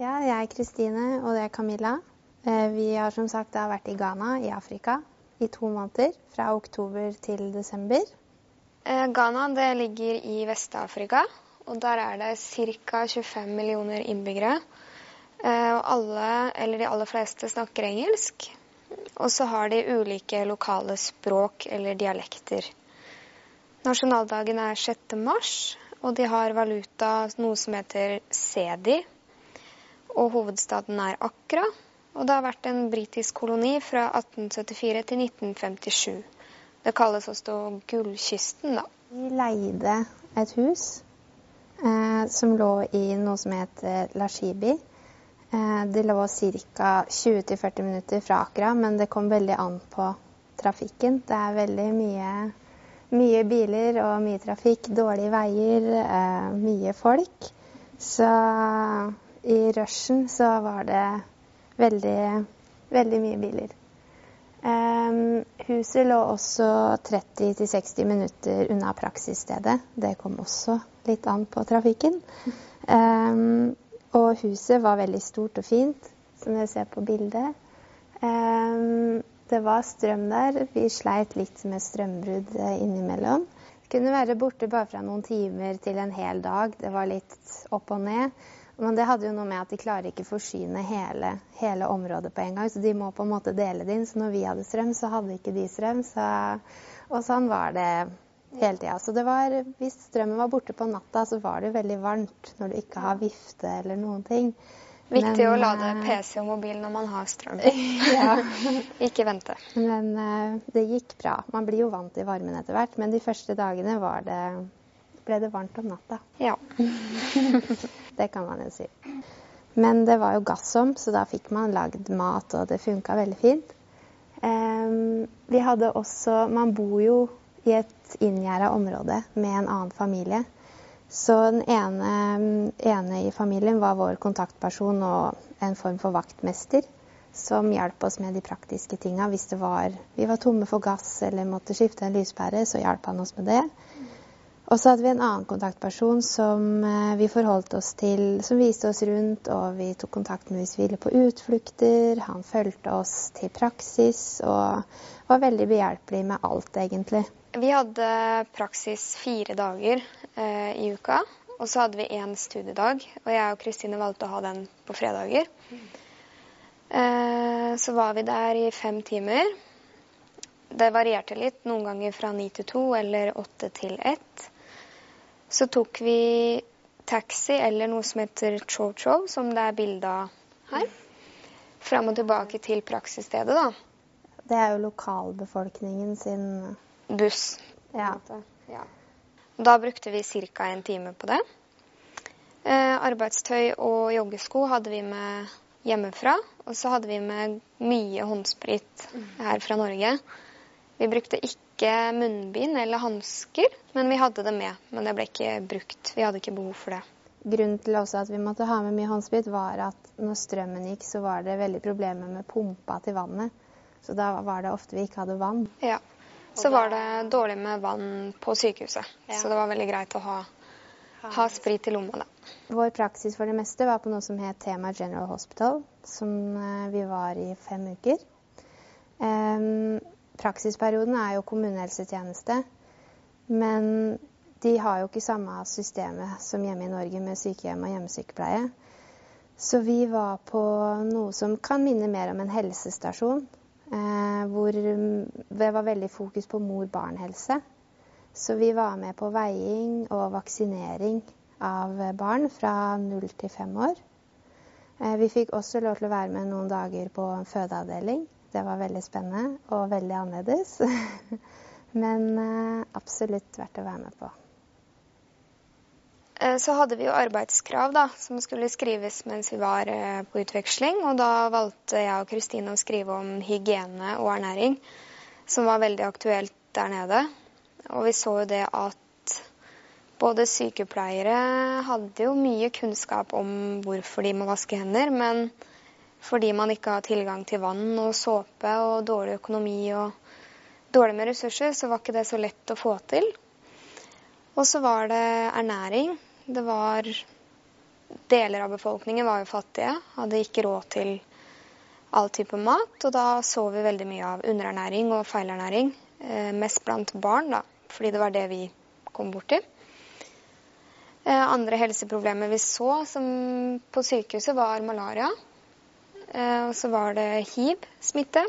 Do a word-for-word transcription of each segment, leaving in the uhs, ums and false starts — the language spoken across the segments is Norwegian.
Ja, jeg er Kristine, og det er Camilla. Vi har som sagt da vært i Ghana i Afrika i to måneder, fra oktober til desember. Ghana det ligger i Vest-Afrika, og der er det ca. tjuefem millioner innbyggere. Og alle, eller de aller fleste, snakker engelsk. Og så har de ulike lokale språk eller dialekter. Nasjonaldagen er sjette mars, og de har valuta noe som heter Cedi. Og hovedstaden er Accra, og det har vært en britisk koloni fra atten syttifire til nitten femtisju. Det kalles også Gullkysten, da. Vi leide et hus eh, som lå i noe som heter Lashibi. Eh, det lå ca. tjue til førti minutter fra Accra, men det kom veldig an på trafikken. Det er veldig mye, mye biler og mye trafikk, dårlige veier, eh, mye folk. Så i rushen så var det veldig, veldig mye biler. Um, huset lå også tretti til seksti minutter unna praksisstedet. Det kom også litt an på trafikken. Um, og huset var veldig stort og fint, som dere ser på bildet. Um, det var strøm der. Vi sleit litt med strømbrudd innimellom. Det kunne være borte bare fra noen timer til en hel dag. Det var litt opp og ned. Men det hadde jo noe med at de klarer ikke forsyne hele, hele området på en gang, så de må på en måte dele det inn. Så når vi hadde strøm, så hadde ikke de strøm, så, og sånn var det hele tiden. Så det var, hvis strømmen var borte på natta, så var det veldig varmt når du ikke har vifte eller noen ting. Viktig Men, å lade P C og mobil når man har strøm. Ja. Ikke vente. Men det gikk bra. Man blir jo vant til varmen etter hvert, men de første dagene var det, ble det varmt om natta. Ja. Det kan man jo si. Men det var jo gassom, så da fikk man lagd mat, og det funket veldig fint. Um, vi hadde også, man bor jo i et inngjerdet område med en annen familie. Så den ene, ene i familien var vår kontaktperson og en form for vaktmester, som hjalp oss med de praktiske tingene. Hvis det var, vi var tomme for gass eller måtte skifte en lyspære, så hjalp han oss med det. Og så hadde vi en annen kontaktperson som vi forholdt oss til, som viste oss rundt, og vi tok kontakt med hvis vi ville på utflukter. Han følte oss til praksis, og var veldig behjelpelig med alt, egentlig. Vi hadde praksis fire dager eh, i uka, og så hadde vi en studiedag, og jeg og Kristine valgte å ha den på fredager. Eh, så var vi der i fem timer. Det varierte litt, noen ganger fra ni til to, eller åtte til ett. Så tok vi taxi, eller noe som heter cho-cho, som det er bildet av her, frem og tilbake til praksisstedet, da. Det er jo lokalbefolkningen sin buss. Ja. Ja. Da brukte vi cirka en time på det. Eh, arbeidstøy og joggesko hadde vi med hjemmefra, og så hadde vi med mye håndsprit her fra Norge. Vi brukte ikke munnbind eller handsker, men vi hadde det med. Men det ble ikke brukt. Vi hadde ikke behov for det. Grunnen til også at vi måtte ha med mye håndsprit var at når strømmen gikk, så var det veldig problemer med pumpa til vannet. Så da var det ofte vi ikke hadde vann. Ja, så var det dårlig med vann på sykehuset. Ja. Så det var veldig greit å ha, ha sprit i lomma da. Vår praksis for det meste var på noe som het Tema General Hospital, som vi var i fem uker. Um, Praksisperioden er jo kommunehelsetjeneste, men de har jo ikke samme systemet som hjemme i Norge med sykehjem og hjemmesykepleie. Så vi var på noe som kan minne mer om en helsestasjon, eh, hvor det var veldig fokus på mor-barn-helse. Så vi var med på veiing og vaksinering av barn fra null til fem år. Eh, vi fikk også lov til å være med noen dager på en fødeavdeling. Det var veldig spennende og veldig annerledes, men uh, absolutt verdt å være med på. Så hadde vi jo arbeidskrav da, som skulle skrives mens vi var uh, på utveksling, og da valgte jeg og Kristine å skrive om hygiene og ernæring, som var veldig aktuelt der nede. Og vi så jo det at både sykepleiere hadde jo mye kunnskap om hvorfor de må vaske hender, men fordi man ikke har tilgang til vann og såpe og dårlig økonomi og dårlig med ressurser, så var ikke det så lett å få til. Og så var det ernæring. Det var deler av befolkningen var jo fattige, hadde ikke råd til all type mat, og da så vi veldig mye av underernæring og feilernæring, eh, mest blant barn da, fordi det var det vi kom bort til. Eh, andre helseproblemer vi så som på sykehuset var malaria, eh, og så var det hiv-smitte.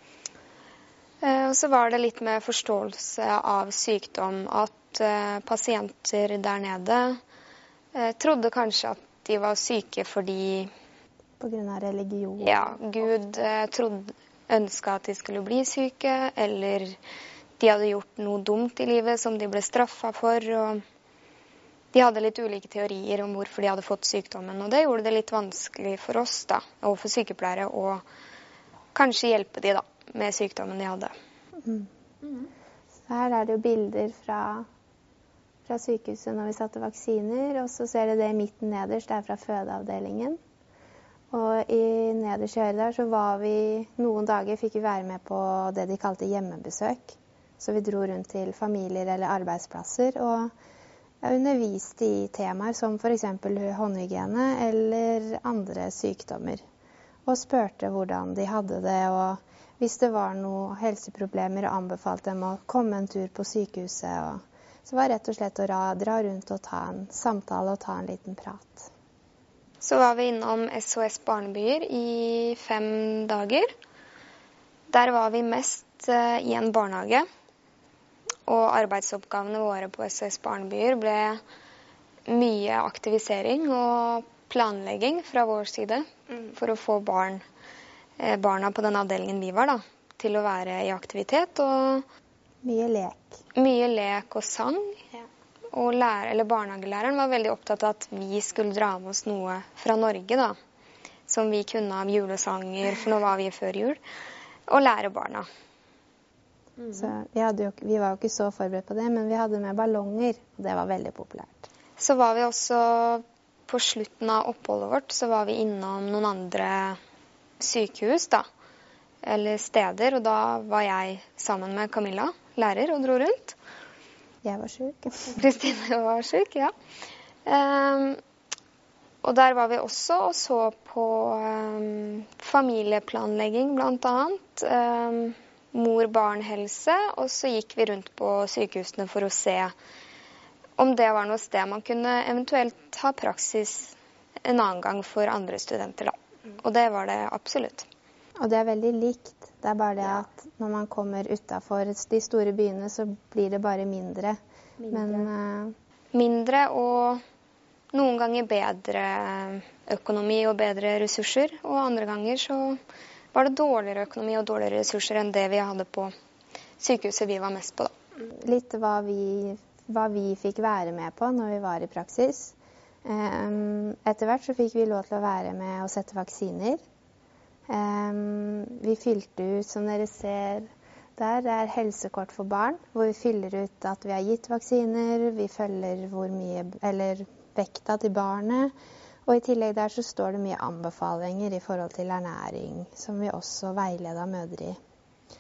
Eh, og så var det litt med forståelse av sykdom, at eh, pasienter der nede eh, trodde kanskje at de var syke fordi På grunn av religion? Ja, Gud eh, trodde, ønsket at de skulle bli syke, eller de hadde gjort noe dumt i livet som de ble straffet for, og de hadde litt ulike teorier om hvorfor de hadde fått sykdommen, og det gjorde det litt vanskelig for oss da, og for sykepleiere, å kanskje hjelpe de da, med sykdommen de hadde. Mm. Mm. Så her er det jo bilder fra, fra sykehuset når vi satte vaksiner, og så ser dere det i midten nederst, det er fra fødeavdelingen. Og i nederst i høyre der så var vi, noen dager fikk vi være med på det de kalte hjemmebesøk. Så vi dro rundt til familier eller arbeidsplasser, og jeg underviste i temaer som for eksempel håndhygiene eller andre sykdommer. Og spurte hvordan de hadde det, og hvis det var noen helseproblemer, anbefalte dem å komme en tur på sykehuset. Og så var det rett og slett å dra rundt og ta en samtale og ta en liten prat. Så var vi innom S O S Barnebyer i fem dager. Der var vi mest uh, i en barnehage. Og arbeidsoppgavene våre på S O S Barnebyer ble mye aktivisering og planlegging fra vår side mm. for å få barn, eh, barna på den avdelingen vi var da, til å være i aktivitet. Og mye lek. Mye lek og sang. Ja. Og lærer, eller barnehagelæreren var veldig opptatt av at vi skulle dra med oss noe fra Norge da, som vi kunne av julesanger, for nå var vi før jul, og lære barna. Mm. Så vi, hadde jo, vi var jo ikke så forberedt på det, men vi hadde med ballonger, og det var veldig populært. Så var vi også, på slutten av oppholdet vårt, så var vi innom noen andre sykehus da, eller steder, og da var jeg sammen med Camilla, lærer, og dro rundt. Jeg var syk. Kristine var syk, ja. Um, og der var vi også og så på um, familieplanlegging blant annet, um, mor-barn-helse, og så gikk vi rundt på sykehusene for å se om det var noe sted man kunne eventuelt ha praksis en annen gang for andre studenter da. Og det var det absolutt. Og det er veldig likt. Det er bare det at når man kommer utenfor de store byene, så blir det bare mindre. Mindre, Men, uh... mindre og noen ganger bedre økonomi og bedre ressurser. Og andre ganger så var det dårligere økonomi og dårligere ressurser enn det vi hadde på sykehuset vi var mest på da. Litt hva vi, hva vi fikk være med på når vi var i praksis. Um, etter hvert så fikk vi lov til å være med og sette vaksiner. Um, vi fylte ut, som dere ser der, det er helsekort for barn, hvor vi fyller ut at vi har gitt vaksiner, vi følger hvor mye, eller vekta til barnet, og i tillegg der så står det mye anbefalinger i forhold til ernæring, som vi også veileder mødre i.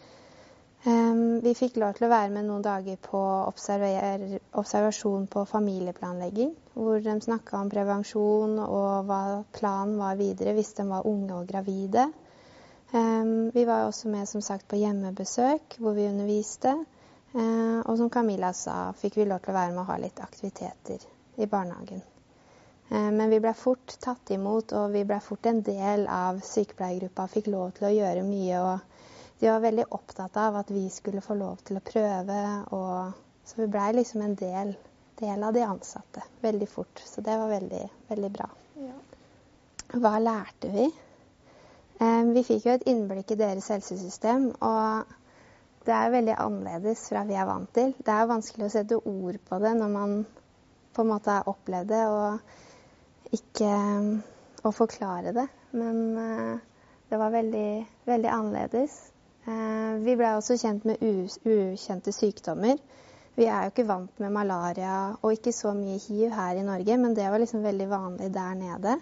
Um, vi fikk lov til å være med noen dager på observer- observasjon på familieplanlegging, hvor de snakket om prevensjon og hva planen var videre hvis de var unge og gravide. Um, vi var også med som sagt på hjemmebesøk, hvor vi underviste. Uh, og som Camilla sa, fikk vi lov til å være med og ha litt aktiviteter i barnehagen. Uh, men vi ble fort tatt imot, og vi ble fort en del av sykepleiergruppa, fikk lov til å gjøre mye, og de var veldig opptatt av at vi skulle få lov til å prøve, og så vi ble liksom en del, del av de ansatte, veldig fort. Så det var veldig, veldig bra. Ja. Hva lærte vi? Eh, vi fikk jo et innblikk i deres helsesystem, og det er veldig annerledes fra vi er vant til. Det er vanskelig å sette ord på det når man på en måte har opplevd det, og ikke å forklare det. Men eh, det var veldig, veldig annerledes. Vi ble også kjent med ukjente sykdommer. Vi er jo ikke vant med malaria og ikke så mye hiv her i Norge, men det var liksom veldig vanlig der nede.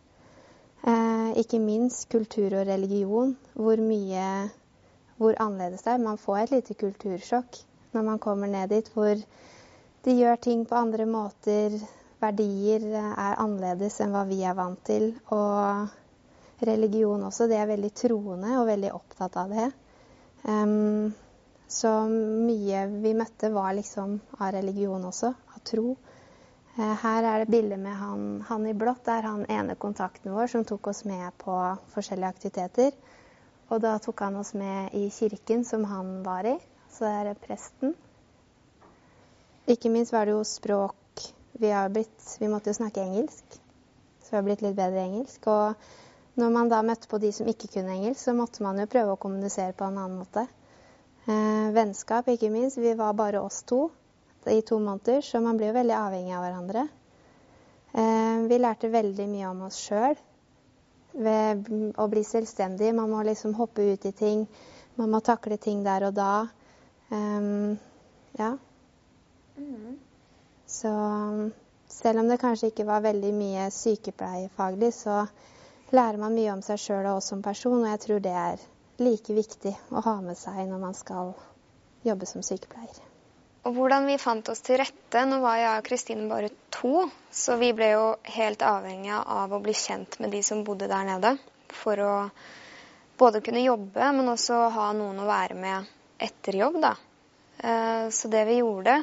Ikke minst kultur og religion, hvor mye, hvor annerledes det er. Man får et lite kultursjokk når man kommer ned dit, hvor de gjør ting på andre måter. verdier er annerledes enn hva vi er vant til, og religion også, det er veldig troende og veldig opptatt av det. Um, så mye vi møtte var liksom av religion også, av tro. Uh, her er det bilder med han, han i blått, det er han ene kontakten vår som tok oss med på forskjellige aktiviteter. Og da tok han oss med i kirken som han var i, så det er presten. Ikke minst var det jo språk. Vi, har blitt, vi måtte jo snakke engelsk, så vi har blitt litt bedre engelsk. Og når man da møtte på de som ikke kunne engelsk, så måtte man jo prøve å kommunisere på en annen måte. Eh, vennskap, ikke minst. Vi var bare oss to i to måneder, så man blir jo veldig avhengig av hverandre. Eh, vi lærte veldig mye om oss selv ved å bli selvstendig. Man må liksom hoppe ut i ting, man må takle ting der og da. Um, ja. Mm. Så selv om det kanskje ikke var veldig mye sykepleiefaglig, så lærer man mye om seg selv og oss som person, og jeg tror det er like viktig å ha med seg når man skal jobbe som sykepleier. Og hvordan vi fant oss til rette, nå var jeg og Kristine bare to, så vi ble jo helt avhengige av å bli kjent med de som bodde der nede, for å både kunne jobbe, men også ha noen å være med etter jobb, da. Så det vi gjorde,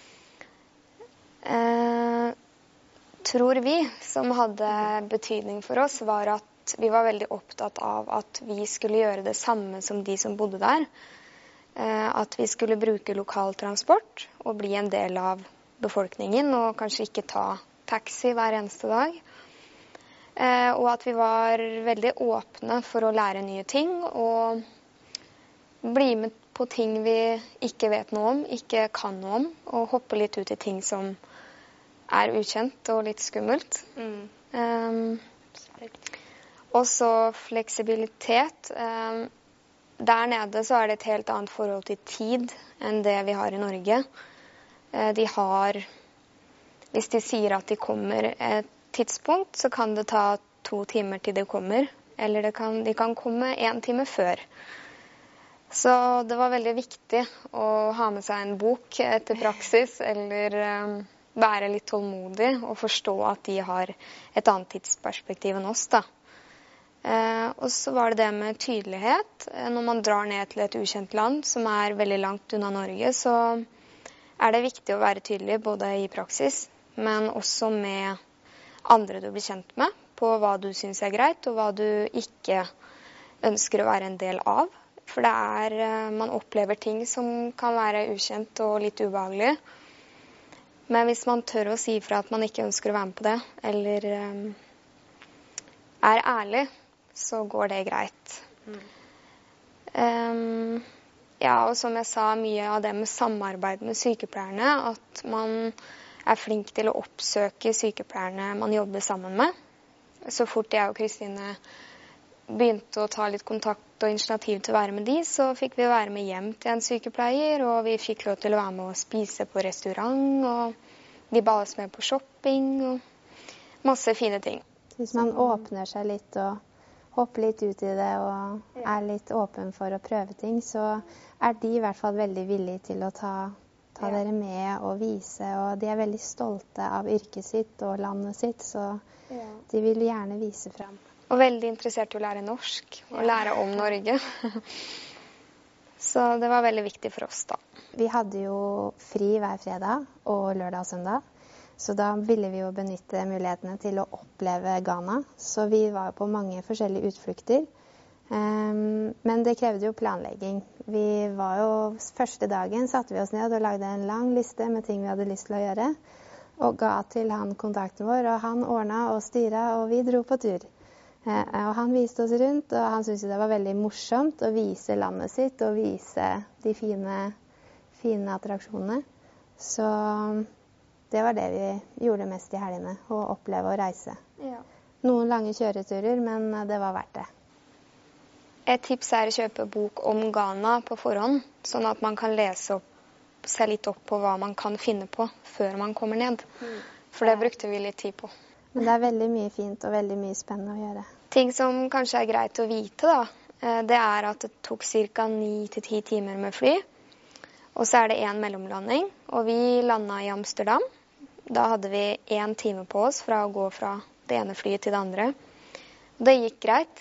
Eh, tror vi, som hadde betydning for oss, var at vi var veldig opptatt av at vi skulle gjøre det samme som de som bodde der. Eh, at vi skulle bruke lokaltransport og bli en del av befolkningen, og kanskje ikke ta taxi hver eneste dag. Eh, og at vi var veldig åpne for å lære nye ting, og bli med på ting vi ikke vet noe om, ikke kan noe om, og hoppe litt ut i ting som er ukjent og litt skummelt. Mm. Um, og så fleksibilitet. Um, der nede så er det et helt annet forhold til tid enn det vi har i Norge. Uh, de har, hvis de sier at de kommer et tidspunkt, så kan det ta to timer til de kommer, eller det kan, de kan komme en time før. Så det var veldig viktig å ha med seg en bok etter praksis, eller um, være litt tålmodig og forstå at de har et annet tidsperspektiv enn oss, da. Eh, og så var det det med tydelighet. Når man drar ned til et ukjent land som er veldig langt unna Norge, så er det viktig å være tydelig både i praksis, men også med andre du blir kjent med, på hva du synes er greit, og hva du ikke ønsker å være en del av. For det er, man opplever ting som kan være ukjent og litt ubehagelig. Men hvis man tør å si fra at man ikke ønsker å være med på det, eller um, er ærlig, så går det greit. Mm. Um, ja, og som jeg sa, mye av det med samarbeid med sykepleierne, at man er flink til å oppsøke sykepleierne man jobber sammen med. Så fort jeg og Kristine begynte å ta litt kontakt og initiativ til å være med de, så fikk vi være med hjem til en sykepleier, og vi fikk lov til å være med å spise på restaurant, og de ba oss med på shopping, og masse fine ting. Hvis man åpner seg litt og hopper litt ut i det, og er litt åpen for å prøve ting, så er de i hvert fall veldig villige til å ta, ta ja. dere med og vise, og de er veldig stolte av yrket sitt og landet sitt, så ja. de vil gjerne vise frem. Og veldig interessert i å lære norsk, og lære om Norge. Så det var veldig viktig for oss da. Vi hadde jo fri hver fredag og lørdag og søndag, så da ville vi jo benytte mulighetene til å oppleve Ghana. Så vi var på mange forskjellige utflukter, um, men det krevde jo planlegging. Vi var jo, første dagen satte vi oss ned og lagde en lang liste med ting vi hadde lyst til å gjøre, og ga til han kontakten vår, og han ordnet og styret, og vi dro på tur. Eh, og han viste oss rundt, og han syntes det var veldig morsomt å vise landet sitt og vise de fine, fine attraksjonene. Så det var det vi gjorde mest i helgene, å oppleve å reise. Ja. Noen lange kjøreturer, men det var verdt det. Et tips er å kjøpe bok om Ghana på forhånd, sånn at man kan lese opp, seg litt opp på hva man kan finne på før man kommer ned. Mm. For det brukte vi litt tid på. Men det er veldig mye fint og veldig mye spennende å gjøre. Ting som kanskje er greit å vite da, det er at det tok ca. ni til ti timer med fly. Og så er det en mellomlanding, og vi landet i Amsterdam. Da hadde vi en time på oss fra å gå fra det ene flyet til det andre. Det gikk greit.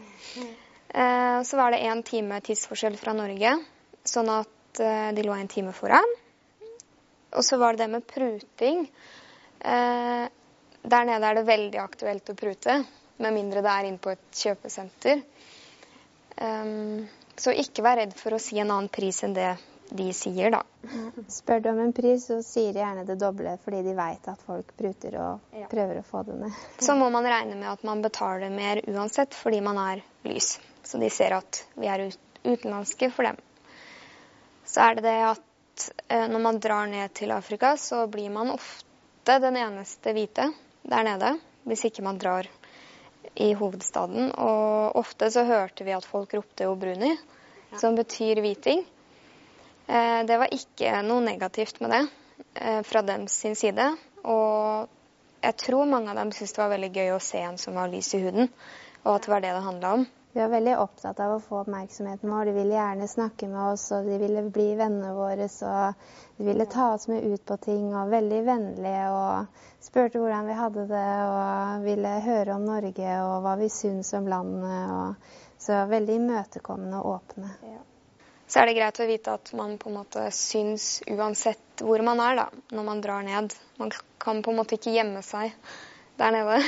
Eh, så var det en time tidsforskjell fra Norge, sånn at eh, de lå en time foran. Og så var det det med pruting. Eh, der nede er det veldig aktuelt å prute, med mindre det er inne på et kjøpesenter. Um, så ikke vær redd for å si en annen pris enn det de sier, da. Spør du om en pris, så sier de gjerne det doble, fordi de vet at folk pruter og Ja. prøver å få det ned. Så må man regne med at man betaler mer uansett, fordi man er lys. Så de ser at vi er ut utenlandske for dem. Så er det det at eh, når man drar ned til Afrika, så blir man ofte den eneste hvite der nede, hvis ikke man drar i hovedstaden. Og ofte så hørte vi at folk ropte Obruni, ja. Som betyr hviting. Eh, det var ikke noe negativt med det eh, fra dem sin side. Og jeg tror mange av dem syntes det var veldig gøy å se en som var lys i huden, og at det var det det handlet om. Vi var veldig opptatt av å få oppmerksomheten vår. De ville gjerne snakke med oss, og de ville bli vennene våre, så de ville ta oss med ut på ting, og veldig vennlige, og spurte hvordan vi hadde det, og ville høre om Norge, og hva vi syns om landet, og så veldig imøtekommende og åpne. Ja. Så er det greit å vite at man på en måte syns uansett hvor man er, da, når man drar ned. Man kan på en måte ikke gjemme seg der nede.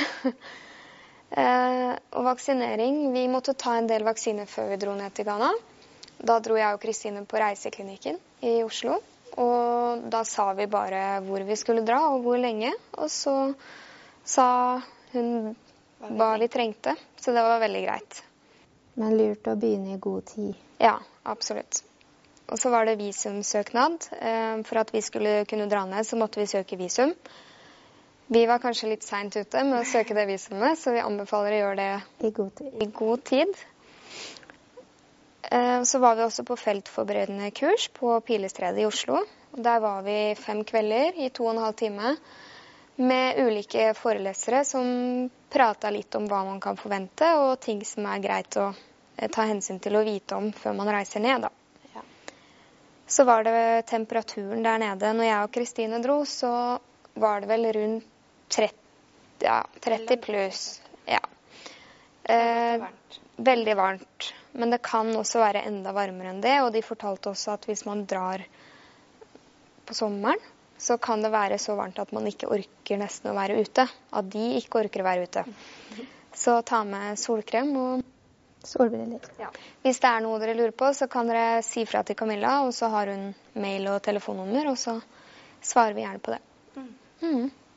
Eh, og vaksinering, vi måtte ta en del vaksiner før vi dro ned til Ghana. Da dro jeg og Kristine på reiseklinikken i Oslo, og da sa vi bare hvor vi skulle dra og hvor lenge, og så sa hun hva vi trengte, så det var veldig greit. Men lurt å begynne i god tid. Ja, absolutt. Og så var det visumsøknad. Eh, for at vi skulle kunne dra ned, så måtte vi søke visum. Vi var kanskje litt sent ute med å søke det visumet, så vi anbefaler å gjøre det I god tid. I god tid. Eh, så var vi også på feltforberedende kurs på Pilestredet i Oslo. Der var vi fem kvelder i to og en halv time med ulike forelesere som pratet litt om hva man kan forvente, og ting som er greit å eh, ta hensyn til å vite om før man reiser ned, da. Ja. Så var det temperaturen der nede. Når jeg og Kristine dro, så var det vel rundt tretti, ja, tretti pluss. Ja. Eh, veldig varmt. Men det kan også være enda varmere enn det, og de fortalte også at hvis man drar på sommeren, så kan det være så varmt at man ikke orker nesten å være ute. At de ikke orker å være ute. Så ta med solkrem og solbriller. Ja. Hvis det er noe dere lurer på, så kan dere si fra til Camilla, og så har hun mail og telefonnummer, og så svarer vi gjerne på det. Mm.